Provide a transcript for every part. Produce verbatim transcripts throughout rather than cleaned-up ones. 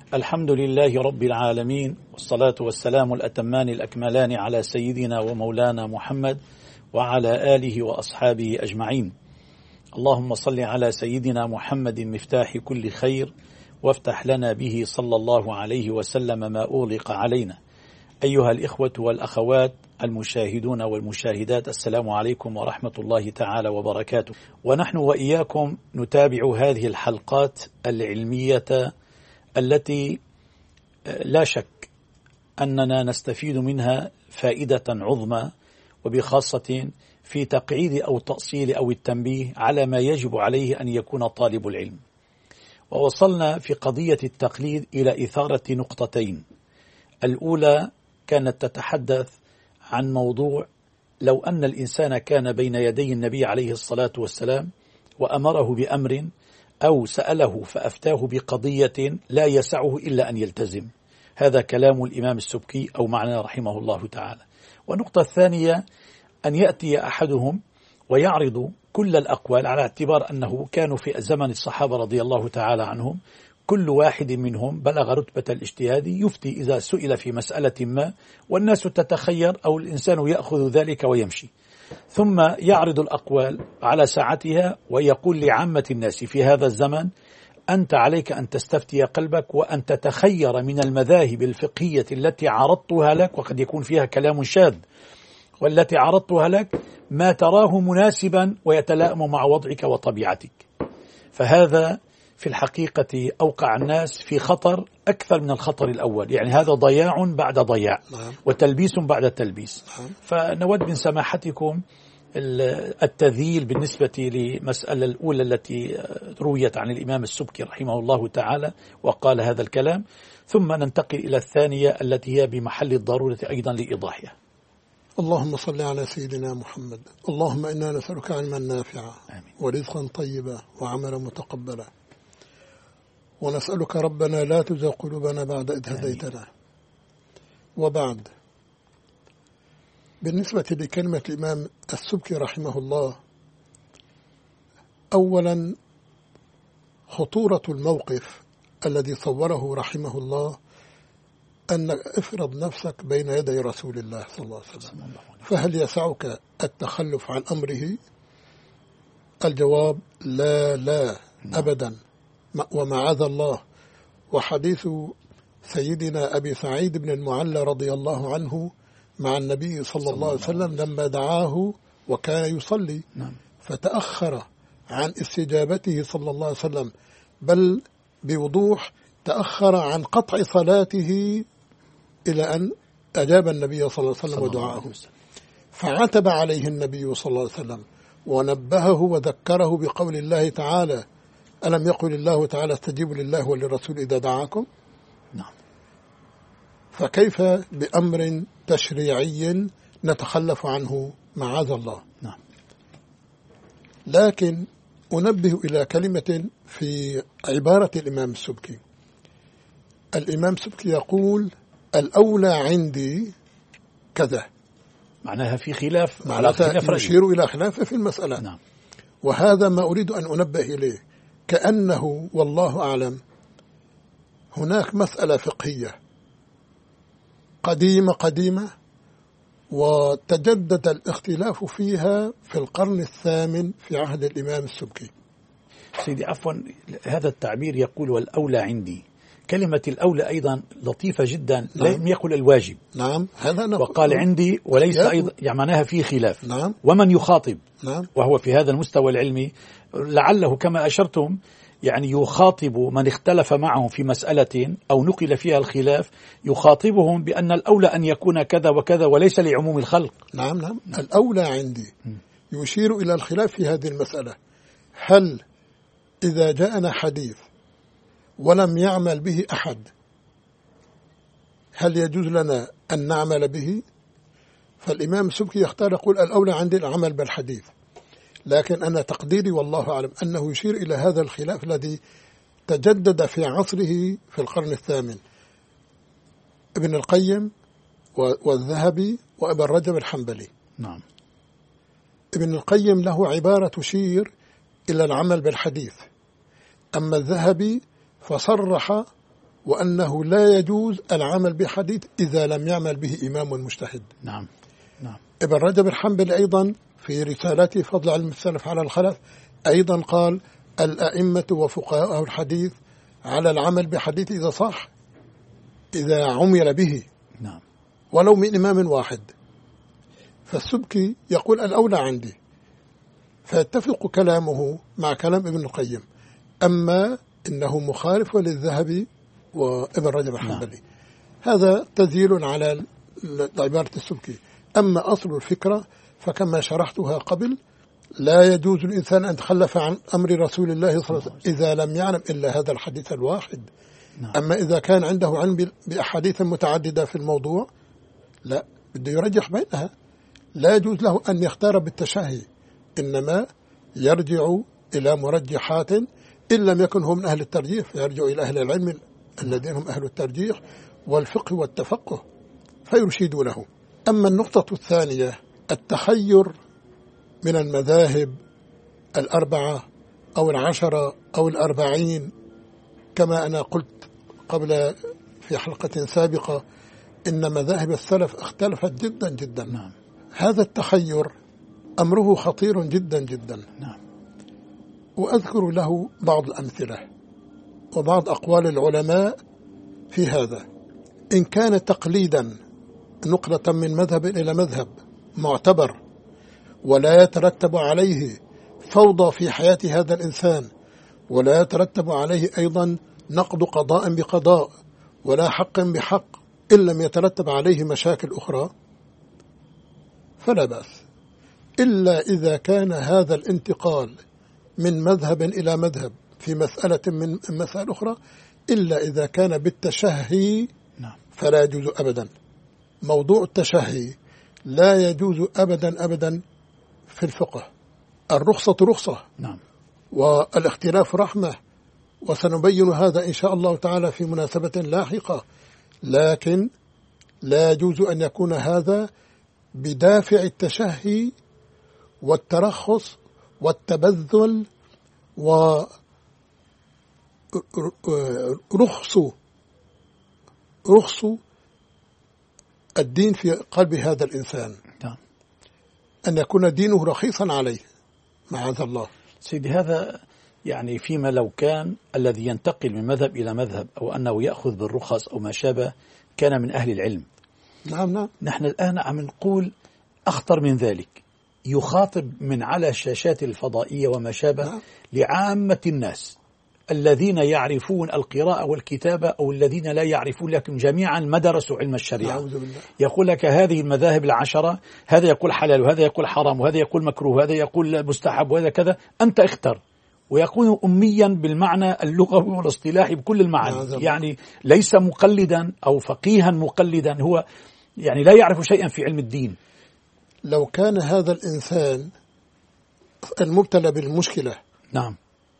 الحمد لله رب العالمين، والصلاة والسلام الأتمان الأكملان على سيدنا ومولانا محمد وعلى آله وأصحابه أجمعين. اللهم صل على سيدنا محمد مفتاح كل خير، وافتح لنا به صلى الله عليه وسلم ما أغلق علينا. أيها الإخوة والأخوات المشاهدون والمشاهدات، السلام عليكم ورحمة الله تعالى وبركاته. ونحن وإياكم نتابع هذه الحلقات العلمية التي لا شك أننا نستفيد منها فائدة عظمى، وبخاصة في تقعيد أو تأصيل أو التنبيه على ما يجب عليه أن يكون طالب العلم. ووصلنا في قضية التقليد إلى إثارة نقطتين. الأولى كانت تتحدث عن موضوع لو أن الإنسان كان بين يدي النبي عليه الصلاة والسلام وأمره بأمر أو سأله فأفتاه بقضية لا يسعه إلا أن يلتزم. هذا كلام الإمام السبكي أو معنى رحمه الله تعالى. والنقطة الثانية أن يأتي أحدهم ويعرض كل الأقوال على اعتبار أنه كانوا في زمن الصحابة رضي الله تعالى عنهم كل واحد منهم بلغ رتبة الاجتهاد يفتي إذا سئل في مسألة ما، والناس تتخير أو الإنسان يأخذ ذلك ويمشي، ثم يعرض الأقوال على ساعتها ويقول لعامة الناس في هذا الزمن: أنت عليك أن تستفتي قلبك وأن تتخير من المذاهب الفقهية التي عرضتها لك، وقد يكون فيها كلام شاذ، والتي عرضتها لك ما تراه مناسبا ويتلائم مع وضعك وطبيعتك. فهذا في الحقيقة أوقع الناس في خطر أكثر من الخطر الأول، يعني هذا ضياع بعد ضياع وتلبيس بعد تلبيس. فنود من سماحتكم التذييل بالنسبة للمسألة الأولى التي رويت عن الإمام السبكي رحمه الله تعالى وقال هذا الكلام، ثم ننتقل إلى الثانية التي هي بمحل الضرورة أيضا لإيضاحها. اللهم صل على سيدنا محمد. اللهم إنا نسألك علما نافعا ورزقا طيبا وعملا متقبلا، ونسألك ربنا لا تزغ قلوبنا بعد إذ هديتنا. وبعد، بالنسبة لكلمة الإمام السبكي رحمه الله، أولا خطورة الموقف الذي صوره رحمه الله، أن افرض نفسك بين يدي رسول الله صلى الله عليه وسلم، فهل يسعك التخلف عن أمره؟ الجواب لا لا أبدا ومعاذ الله. وحديث سيدنا أبي سعيد بن المعلى رضي الله عنه مع النبي صلى الله عليه وسلم لما دعاه وكان يصلي فتأخر عن استجابته صلى الله عليه وسلم، بل بوضوح تأخر عن قطع صلاته إلى أن أجاب النبي صلى الله عليه وسلم ودعاه، فعتب عليه النبي صلى الله عليه وسلم ونبهه وذكره بقول الله تعالى: ألم يقل الله تعالى استجيبوا لله وللرسول إذا دعاكم؟ نعم. فكيف بأمر تشريعي نتخلف عنه معاذ الله؟ نعم. لكن أنبه إلى كلمة في عبارة الإمام السبكي. الإمام السبكي يقول: الأولى عندي كذا، معناها في خلاف، معناها يشير إلى خلاف في المسألة. نعم. وهذا ما أريد أن أنبه إليه، كأنه والله أعلم هناك مسألة فقهية قديمة قديمة وتجدد الاختلاف فيها في القرن الثامن في عهد الإمام السبكي. سيدي عفوا، هذا التعبير يقول والأولى عندي، كلمة الأولى أيضا لطيفة جدا. نعم. لم يقل الواجب. نعم. هذا نقول. وقال عندي وليس أيضا، يعني معناها فيه خلاف. نعم. ومن يخاطب. نعم. وهو في هذا المستوى العلمي لعله كما أشرتم يعني يخاطب من اختلف معهم في مسألة أو نقل فيها الخلاف، يخاطبهم بأن الأولى أن يكون كذا وكذا وليس لعموم الخلق. نعم نعم. الأولى عندي يشير إلى الخلاف في هذه المسألة. هل إذا جاءنا حديث ولم يعمل به أحد هل يجوز لنا أن نعمل به؟ فالإمام السبكي يختار يقول الأولى عندي العمل بالحديث، لكن أنا تقديري والله أعلم أنه يشير إلى هذا الخلاف الذي تجدد في عصره في القرن الثامن. ابن القيم والذهبي وابن رجب الحنبلي. نعم. ابن القيم له عبارة تشير إلى العمل بالحديث، أما الذهبي فصرح وأنه لا يجوز العمل بحديث إذا لم يعمل به إمام مجتهد. نعم نعم. ابن رجب الحنبلي أيضا في رسالته فضل علم السلف على الخلف أيضا قال الأئمة وفقهاء الحديث على العمل بحديث إذا صح، إذا عمل به. نعم. ولو من إمام واحد. فالسبكي يقول الأولى عندي، فيتفق كلامه مع كلام ابن القيم. أما إنه مخالف للذهبي وابن رجب الحنبلي. نعم. هذا تزيل على عبارة السبكي. أما أصل الفكرة فكما شرحتها قبل، لا يجوز الإنسان أن يتخلف عن أمر رسول الله صلى الله عليه وسلم إذا لم يعلم إلا هذا الحديث الواحد. نعم. أما إذا كان عنده علم بأحاديث متعددة في الموضوع، لا، بده يرجح بينها. لا يجوز له أن يختار بالتشهي، إنما يرجع إلى مرجحات. إن لم يكن هم من أهل الترجيح فيرجع إلى أهل العلم الذين هم أهل الترجيح والفقه والتفقه فيرشدوا له. أما النقطة الثانية التخير من المذاهب الأربعة أو العشرة أو الأربعين، كما أنا قلت قبل في حلقة سابقة إن مذاهب السلف اختلفت جدا جدا. نعم. هذا التخير أمره خطير جدا جدا. نعم. وأذكر له بعض الأمثلة وبعض أقوال العلماء في هذا. إن كان تقليدا نقلة من مذهب إلى مذهب معتبر ولا يترتب عليه فوضى في حياة هذا الإنسان، ولا يترتب عليه أيضا نقض قضاء بقضاء ولا حق بحق، إن لم يترتب عليه مشاكل أخرى، فلا بأس. إلا إذا كان هذا الانتقال من مذهب إلى مذهب في مسألة من مسائل أخرى، إلا إذا كان بالتشهي فلا يجوز أبدا. موضوع التشهي لا يجوز أبدا أبدا في الفقه. الرخصة رخصة. نعم. والاختلاف رحمة، وسنبين هذا إن شاء الله تعالى في مناسبة لاحقة. لكن لا يجوز أن يكون هذا بدافع التشهي والترخص والتبذل ورخص رخص الدين في قلب هذا الإنسان. نعم. أن يكون دينه رخيصا عليه معاذ الله. سيدي هذا يعني فيما لو كان الذي ينتقل من مذهب إلى مذهب أو أنه يأخذ بالرخص أو ما شابه كان من أهل العلم. نعم نعم. نحن الآن عم نقول أخطر من ذلك، يخاطب من على الشاشات الفضائية وما شابه. نعم. لعامة الناس الذين يعرفون القراءة والكتابة أو الذين لا يعرفون، لكن جميعا ما درسوا علم الشريعة. يقول لك هذه المذاهب العشرة، هذا يقول حلال وهذا يقول حرام وهذا يقول مكروه وهذا يقول مستحب وهذا كذا، أنت اختر. ويكون أميا بالمعنى اللغوي والاصطلاحي بكل المعاني، يعني ليس مقلدا أو فقيها مقلدا، هو يعني لا يعرف شيئا في علم الدين. لو كان هذا الإنسان المبتلى بالمشكلة، نعم،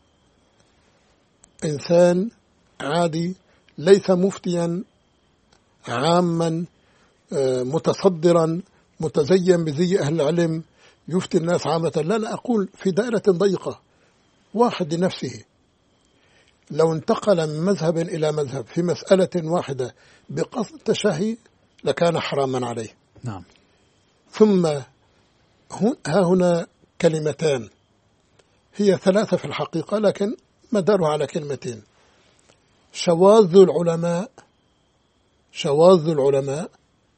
إنسان عادي ليس مفتيا عاما متصدرا متزين بزي أهل العلم يفتي الناس عامة، لا لا أقول في دائرة ضيقة، واحد لنفسه، لو انتقل من مذهب إلى مذهب في مسألة واحدة بقصد التشهي لكان حراما عليه. نعم. ثم ها هنا كلمتان هي ثلاثة في الحقيقة لكن مدارها على كلمتين: شواذ العلماء شواذ العلماء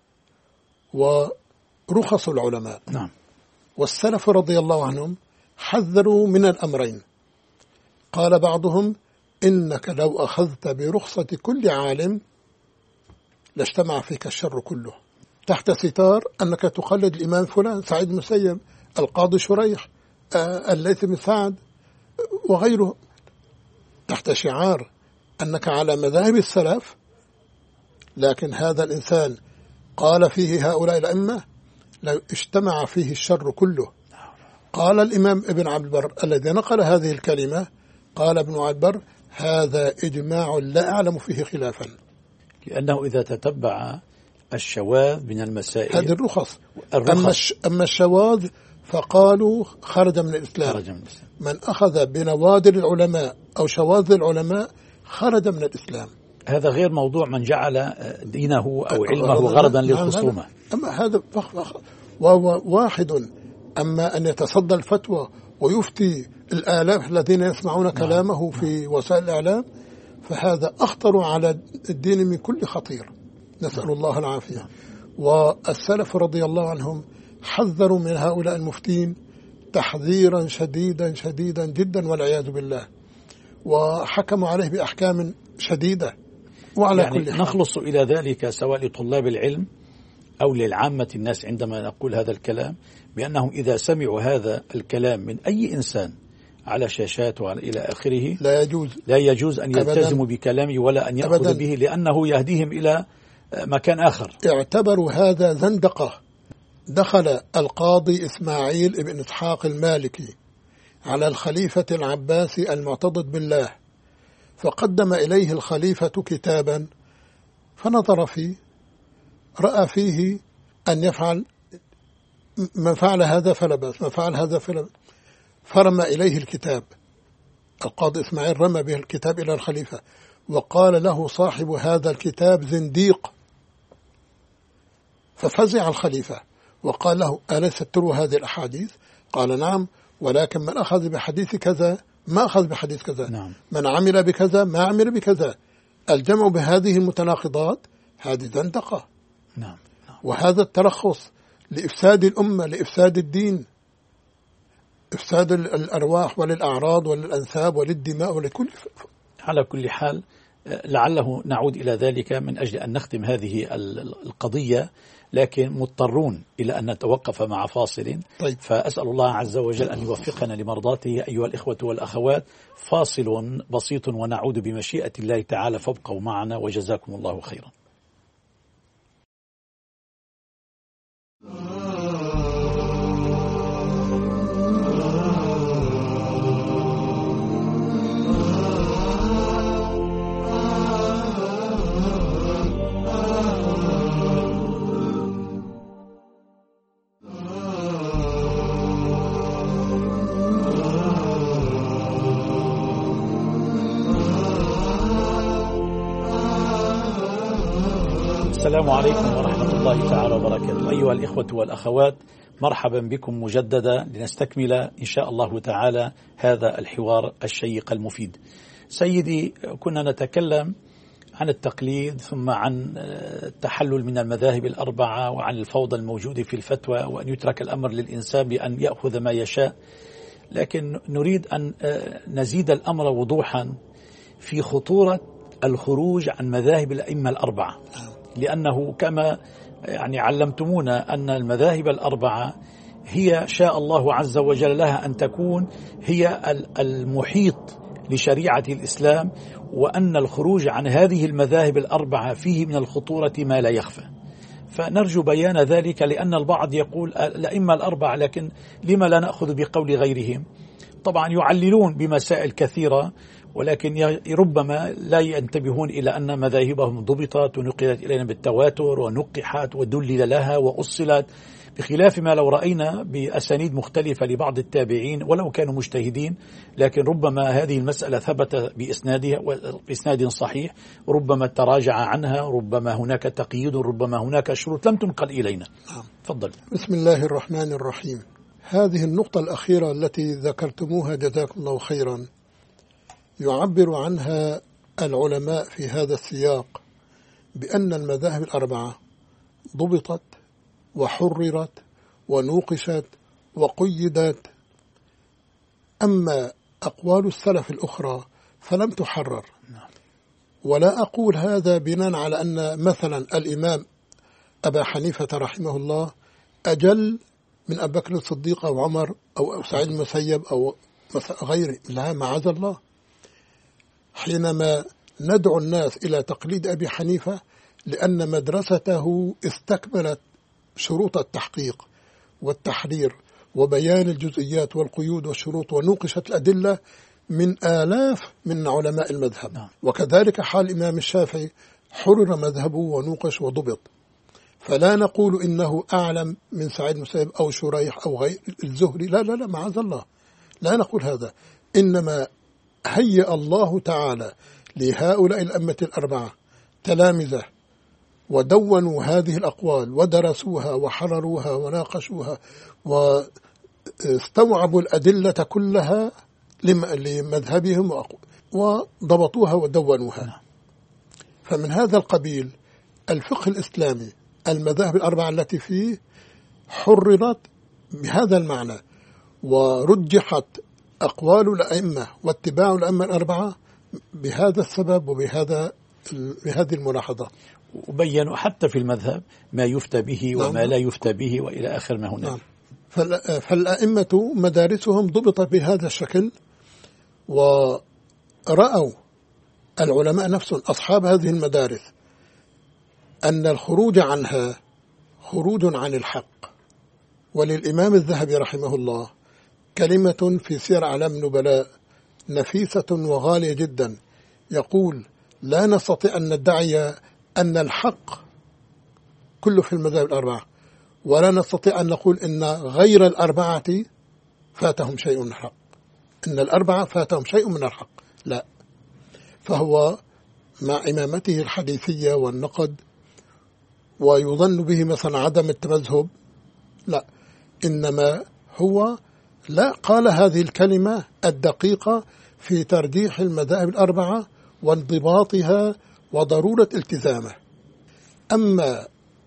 ورخص العلماء. نعم. والسلف رضي الله عنهم حذروا من الأمرين. قال بعضهم: إنك لو أخذت برخصة كل عالم لاجتمع فيك الشر كله، تحت ستار أنك تقلد الإمام فلان، سعيد المسيب، القاضي شريح، الليث بن سعد وغيره، تحت شعار أنك على مذاهب السلف. لكن هذا الإنسان قال فيه هؤلاء الأئمة لو اجتمع فيه الشر كله. قال الإمام ابن عبد البر الذي نقل هذه الكلمة، قال ابن عبد البر: هذا إجماع لا أعلم فيه خلافا، لأنه إذا تتبع الشواذ من المسائل هذه الرخص. أما, أما الشواذ فقالوا خرج من الإسلام. خرج من الإسلام. من أخذ بنوادر العلماء أو شواذ العلماء خرج من الإسلام. هذا غير موضوع من جعل دينه أو علمه غرضا للخصومة. أما هذا وهو واحد. أما أن يتصدى الفتوى ويفتي الآلاف الذين يسمعون كلامه في وسائل الإعلام، فهذا أخطر على الدين من كل خطير، نسأل الله العافية. والسلف رضي الله عنهم حذروا من هؤلاء المفتين تحذيرا شديدا شديدا جدا والعياذ بالله، وحكموا عليه بأحكام شديدة. وعلى يعني كل حال نخلص إلى ذلك سواء لطلاب العلم أو للعامة الناس عندما نقول هذا الكلام، بأنهم إذا سمعوا هذا الكلام من أي إنسان على شاشات وعلى إلى آخره لا يجوز لا يجوز أن يلتزموا بكلامه ولا أن يأخذ به، لأنه يهديهم إلى مكان آخر. اعتبروا هذا زندقة. دخل القاضي إسماعيل بن إسحاق المالكي على الخليفة العباسي المعتضد بالله، فقدم إليه الخليفة كتابا فنظر فيه، رأى فيه أن يفعل من فعل هذا فلا بأس، من فعل هذا فلا بأس، فرمى إليه الكتاب. القاضي إسماعيل رمى به الكتاب إلى الخليفة وقال له صاحب هذا الكتاب زنديق. ففزع الخليفة وقال له أليست تروى هذه الأحاديث؟ قال نعم، ولكن من أخذ بحديث كذا ما أخذ بحديث كذا، نعم. من عمل بكذا ما عمل بكذا. الجمع بهذه المتناقضات هذه زندقة. نعم. نعم. وهذا الترخص لإفساد الأمة، لإفساد الدين، إفساد الأرواح وللأعراض وللأنساب وللدماء ولكل. على كل حال لعله نعود إلى ذلك من أجل أن نختم هذه القضية، لكن مضطرون إلى أن نتوقف مع فاصل. طيب. فأسأل الله عز وجل أن يوفقنا لمرضاته. أيها الإخوة والأخوات، فاصل بسيط ونعود بمشيئة الله تعالى، فابقوا معنا وجزاكم الله خيرا. السلام عليكم ورحمة الله تعالى وبركاته. أيها الإخوة والأخوات، مرحبا بكم مجددا لنستكمل إن شاء الله تعالى هذا الحوار الشيق المفيد. سيدي، كنا نتكلم عن التقليد، ثم عن التحلل من المذاهب الأربعة، وعن الفوضى الموجودة في الفتوى، وأن يترك الأمر للإنسان بأن يأخذ ما يشاء. لكن نريد أن نزيد الأمر وضوحا في خطورة الخروج عن مذاهب الأئمة الأربعة، لأنه كما يعني علمتمونا أن المذاهب الأربعة هي شاء الله عز وجل لها أن تكون هي المحيط لشريعة الإسلام، وأن الخروج عن هذه المذاهب الأربعة فيه من الخطورة ما لا يخفى. فنرجو بيان ذلك، لأن البعض يقول الأئمة الأربعة، لكن لما لا نأخذ بقول غيرهم؟ طبعا يعللون بمسائل كثيرة، ولكن ربما لا ينتبهون إلى أن مذاهبهم ضبطت ونقلت إلينا بالتواتر ونقحت ودلل لها وأصلت، بخلاف ما لو رأينا بأسانيد مختلفة لبعض التابعين ولو كانوا مجتهدين، لكن ربما هذه المسألة ثبت بإسنادها بإسناد صحيح، ربما تراجع عنها، ربما هناك تقييد، ربما هناك شروط لم تنقل إلينا. تفضل. بسم الله الرحمن الرحيم. هذه النقطة الأخيرة التي ذكرتموها جزاكم الله خيرا يعبر عنها العلماء في هذا السياق بأن المذاهب الأربعة ضبطت وحررت ونوقشت وقيدت. أما أقوال السلف الأخرى فلم تحرر. ولا أقول هذا بناء على أن مثلا الإمام أبا حنيفة رحمه الله أجل من أبي بكر الصديق أو عمر أو سعيد المسيب أو غيره، لا معاذ الله. حينما ندعو الناس إلى تقليد أبي حنيفة لأن مدرسته استكملت شروط التحقيق والتحرير وبيان الجزئيات والقيود والشروط، ونوقشت الأدلة من آلاف من علماء المذهب. وكذلك حال الإمام الشافعي، حرر مذهبه ونوقش وضبط. فلا نقول إنه أعلم من سعيد المسيب أو شريح أو غير الزهري، لا لا لا معاذ الله، لا نقول هذا. إنما هيأ الله تعالى لهؤلاء الأئمة الأربعة تلامذة ودونوا هذه الأقوال ودرسوها وحرروها وناقشوها واستوعبوا الأدلة كلها لمذهبهم وضبطوها ودونوها. فمن هذا القبيل الفقه الإسلامي المذاهب الأربعة التي فيه حررت بهذا المعنى، ورجحت أقوال الأئمة واتباع الأئمة الأربعة بهذا السبب وبهذا بهذه الملاحظة. وبينوا حتى في المذهب ما يفتى به وما لا يفتى به وإلى آخر ما هناك. فالأئمة مدارسهم ضبطت بهذا الشكل، ورأوا العلماء نفسهم أصحاب هذه المدارس أن الخروج عنها خروج عن الحق. وللإمام الذهبي رحمه الله كلمة في سير أعلام النبلاء نفيسة وغالية جدا، يقول: لا نستطيع أن ندعي أن الحق كله في المذاهب الأربعة، ولا نستطيع أن نقول إن غير الأربعة فاتهم شيء من الحق، إن الأربعة فاتهم شيء من الحق، لا. فهو مع إمامته الحديثية والنقد ويظن به مثلا عدم التمذهب، لا، إنما هو لا قال هذه الكلمة الدقيقة في ترجيح المذاهب الأربعة وانضباطها وضرورة التزامه. أما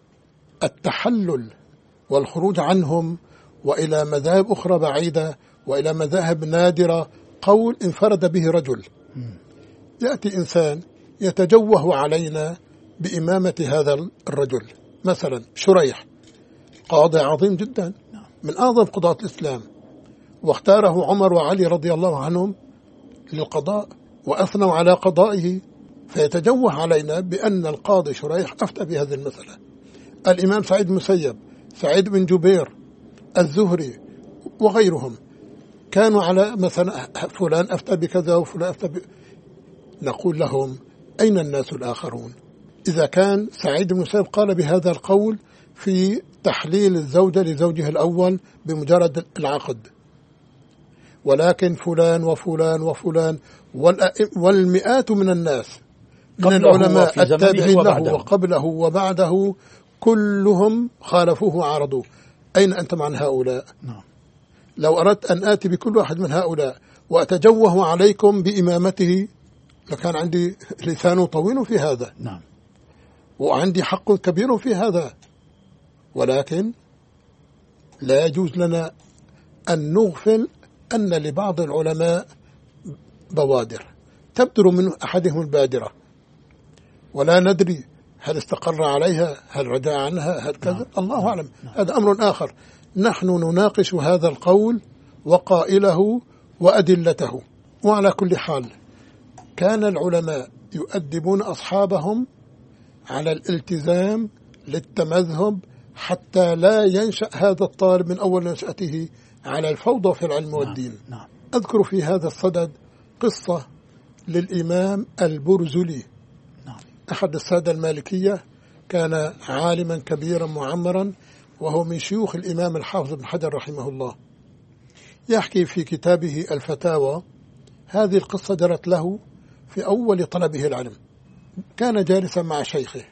التحلل والخروج عنهم وإلى مذاهب أخرى بعيدة وإلى مذاهب نادرة، قول انفرد به رجل. يأتي إنسان يتجوه علينا بإمامة هذا الرجل، مثلا شريح قاضي عظيم جدا من أعظم قضاة الإسلام، واختاره عمر وعلي رضي الله عنهم للقضاء وأثنوا على قضائه، فيتجوه علينا بأن القاضي شريح أفتى بهذه المسألة. الإمام سعيد المسيب، سعيد بن جبير، الزهري وغيرهم كانوا على مثلا فلان أفتى بكذا وفلان أفتى ب... نقول لهم: أين الناس الآخرون؟ إذا كان سعيد بن المسيب قال بهذا القول في تحليل الزوجة لزوجها الأول بمجرد العقد، ولكن فلان وفلان وفلان والمئات من الناس من العلماء التابعين له وقبله وبعده كلهم خالفوه وعارضوه. أين أنتم عن هؤلاء؟ نعم. لو أردت أن آتي بكل واحد من هؤلاء وأتجوه عليكم بإمامته لكان عندي لسان طويل في هذا، نعم، وعندي حق كبير في هذا، ولكن لا يجوز لنا أن نغفل أن لبعض العلماء بوادر تبدر من أحدهم البادرة، ولا ندري هل استقر عليها، هل رجع عنها، هل كذا، نعم. الله أعلم. نعم. هذا أمر آخر. نحن نناقش هذا القول وقائله وأدلته. وعلى كل حال كان العلماء يؤدبون أصحابهم على الالتزام للتمذهب حتى لا ينشأ هذا الطالب من أول نشأته على الفوضى في العلم والدين. نعم. نعم. أذكر في هذا الصدد قصة للإمام البرزلي، نعم. أحد السادة المالكية، كان عالما كبيرا معمرا، وهو من شيوخ الإمام الحافظ بن حجر رحمه الله. يحكي في كتابه الفتاوى هذه القصة جرت له في أول طلبه العلم. كان جالسا مع شيخه،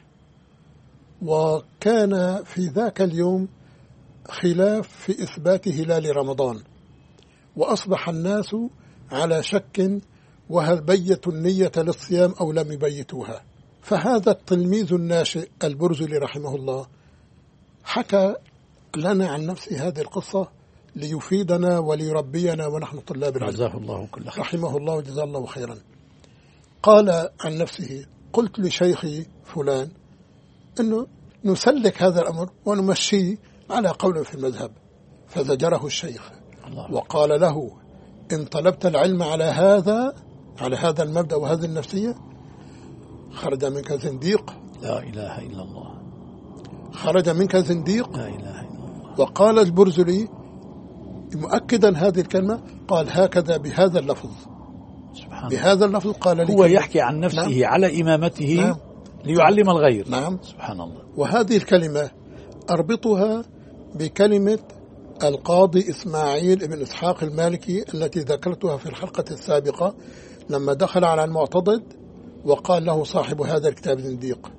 وكان في ذاك اليوم خلاف في إثبات هلال رمضان، وأصبح الناس على شك وهل بيتوا النية للصيام أو لم يبيتوها. فهذا التلميذ الناشئ البرزلي رحمه الله حكى لنا عن نفسه هذه القصة ليفيدنا وليربينا ونحن طلاب العلم. جزاه الله كل خير. رحمه الله وجزاه الله خيرا. قال عن نفسه: قلت لشيخي فلان أنه نسلك هذا الأمر ونمشيه على قول في المذهب، فزجره الشيخ الله. وقال له: إن طلبت العلم على هذا على هذا المبدأ وهذه النفسية خرج منك زنديق. لا إله إلا الله. خرج منك زنديق. لا إله إلا الله. وقال البرزلي مؤكدا هذه الكلمة، قال هكذا بهذا اللفظ، سبحان بهذا اللفظ قال لي. هو يحكي عن نفسه نعم. على إمامته نعم. ليعلم الغير. نعم. سبحان الله. وهذه الكلمة أربطها بكلمة القاضي إسماعيل بن إسحاق المالكي التي ذكرتها في الحلقة السابقة، لما دخل على المعتضد وقال له صاحب هذا الكتاب زنديق.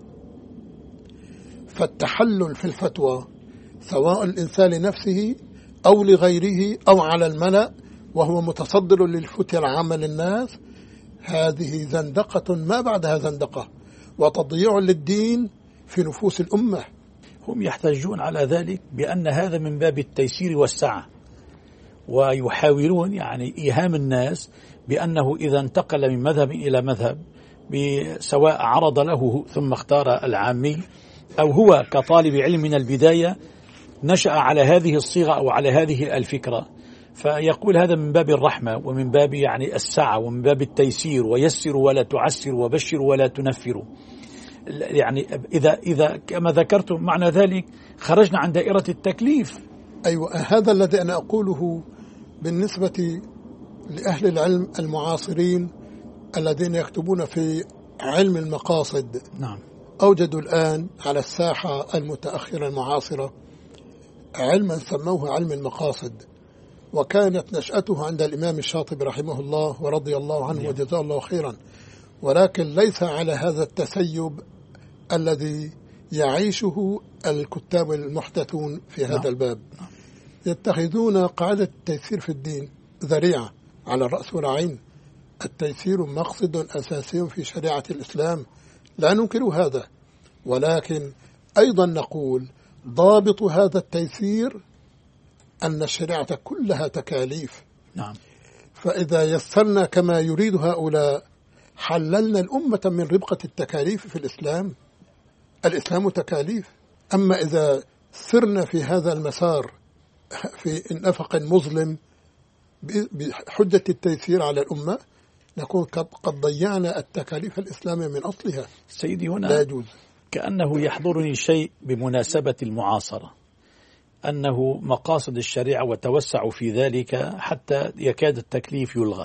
فالتحلل في الفتوى سواء الإنسان لنفسه أو لغيره أو على الملأ وهو متصدر للفتية العامة للناس، هذه زندقة ما بعدها زندقة وتضييع للدين في نفوس الأمة. هم يحتجون على ذلك بأن هذا من باب التيسير والسعة، ويحاولون يعني إيهام الناس بأنه إذا انتقل من مذهب إلى مذهب سواء عرض له ثم اختار العامي أو هو كطالب علم من البداية نشأ على هذه الصيغة أو على هذه الفكرة، فيقول هذا من باب الرحمة ومن باب يعني السعة ومن باب التيسير، ويسر ولا تعسر وبشر ولا تنفر. يعني إذا إذا كما ذكرتم معنى ذلك خرجنا عن دائرة التكليف. أيوة، هذا الذي أنا أقوله بالنسبة لأهل العلم المعاصرين الذين يكتبون في علم المقاصد. نعم. أوجدوا الآن على الساحة المتأخرة المعاصرة علما سموه علم المقاصد، وكانت نشأته عند الإمام الشاطبي رحمه الله ورضي الله عنه وجزاه الله خيرا، ولكن ليس على هذا التسيب الذي يعيشه الكتاب المحدثون في هذا الباب. يتخذون قاعدة التيسير في الدين ذريعة على الرأس والعين. التيسير مقصد أساسي في شريعة الإسلام لا ننكر هذا، ولكن أيضا نقول ضابط هذا التيسير أن الشريعة كلها تكاليف. نعم. فإذا يسرنا كما يريد هؤلاء حللنا الأمة من ربقة التكاليف في الإسلام. الإسلام تكاليف. أما إذا سرنا في هذا المسار في نفق مظلم بحجة التيسير على الأمة نكون قد ضيعنا التكاليف الإسلامية من أصلها. سيدي هنا لا يجوز. كأنه يحضرني شيء بمناسبة المعاصرة، أنه مقاصد الشريعة وتوسعوا في ذلك حتى يكاد التكليف يلغى.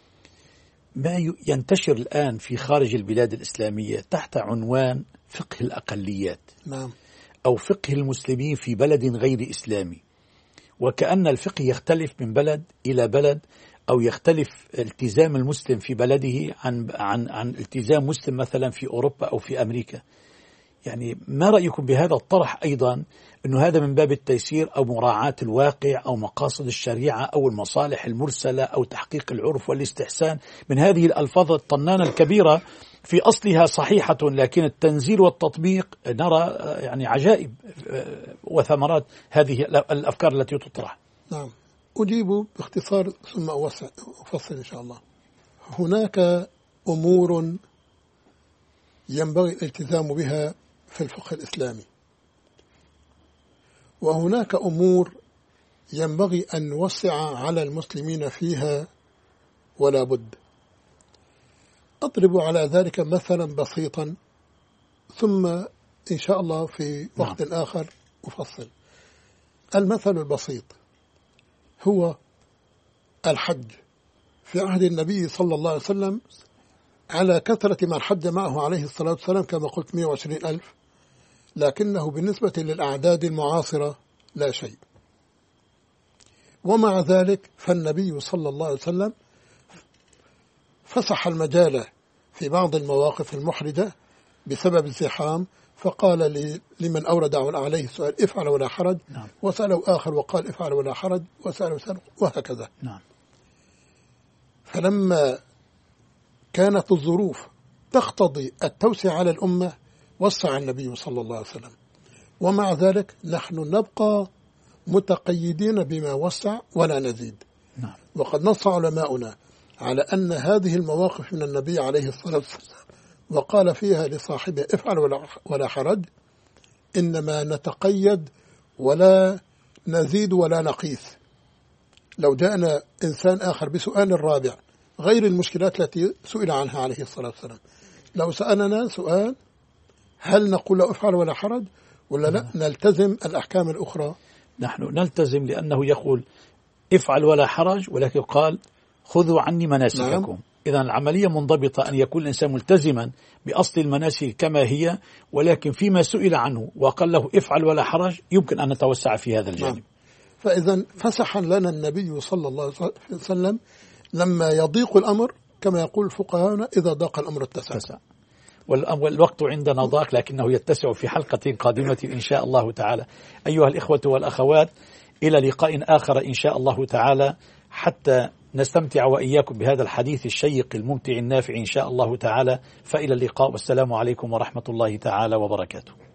ما ينتشر الآن في خارج البلاد الإسلامية تحت عنوان فقه الأقليات. نعم. أو فقه المسلمين في بلد غير إسلامي، وكأن الفقه يختلف من بلد إلى بلد، أو يختلف التزام المسلم في بلده عن عن عن التزام مسلم مثلا في أوروبا أو في أمريكا. يعني ما رأيكم بهذا الطرح أيضا، أنه هذا من باب التيسير أو مراعاة الواقع أو مقاصد الشريعة أو المصالح المرسلة أو تحقيق العرف والاستحسان؟ من هذه الألفاظ الطنانة الكبيرة في أصلها صحيحة، لكن التنزيل والتطبيق نرى يعني عجائب وثمرات هذه الأفكار التي تطرح. نعم، أجيب باختصار ثم أفصل إن شاء الله. هناك أمور ينبغي الالتزام بها في الفقه الإسلامي، وهناك أمور ينبغي أن نوسع على المسلمين فيها ولا بد. أضرب على ذلك مثلا بسيطا ثم إن شاء الله في وقت نعم. آخر أفصل. المثل البسيط هو الحج. في عهد النبي صلى الله عليه وسلم على كثرة من حج معه عليه الصلاة والسلام كما قلت مئة وعشرين ألف، لكنه بالنسبة للأعداد المعاصرة لا شيء. ومع ذلك فالنبي صلى الله عليه وسلم فسح المجال في بعض المواقف المحرجة بسبب الزحام، فقال لي لمن أورد عليه سؤال افعل ولا حرج، نعم. وسأله آخر وقال افعل ولا حرج، وسأله سأله وهكذا. نعم. فلما كانت الظروف تقتضي التوسع على الأمة وسع النبي صلى الله عليه وسلم، ومع ذلك نحن نبقى متقيدين بما وسع ولا نزيد. نعم. وقد نص علماؤنا على أن هذه المواقف من النبي عليه الصلاة والسلام وقال فيها لصاحبه افعل ولا حرج إنما نتقيد ولا نزيد ولا نقيس. لو جاءنا إنسان آخر بسؤال الرابع غير المشكلات التي سئل عنها عليه الصلاة والسلام، لو سألنا سؤال هل نقول له افعل ولا حرج ولا لا نلتزم الأحكام الأخرى؟ نحن نلتزم لأنه يقول افعل ولا حرج، ولكن قال خذوا عني مناسككم. نعم. إذن العملية منضبطة، أن يكون الإنسان ملتزما بأصل المناسك كما هي، ولكن فيما سئل عنه وقال له افعل ولا حرج يمكن أن نتوسع في هذا الجانب. نعم. فإذا فسح لنا النبي صلى الله عليه وسلم لما يضيق الأمر كما يقول فقهاؤنا إذا ضاق الأمر اتسع. والوقت عندنا ضاق لكنه يتسع في حلقة قادمة إن شاء الله تعالى. أيها الإخوة والأخوات، إلى لقاء آخر إن شاء الله تعالى، حتى نستمتع وإياكم بهذا الحديث الشيق الممتع النافع إن شاء الله تعالى. فإلى اللقاء، والسلام عليكم ورحمة الله تعالى وبركاته.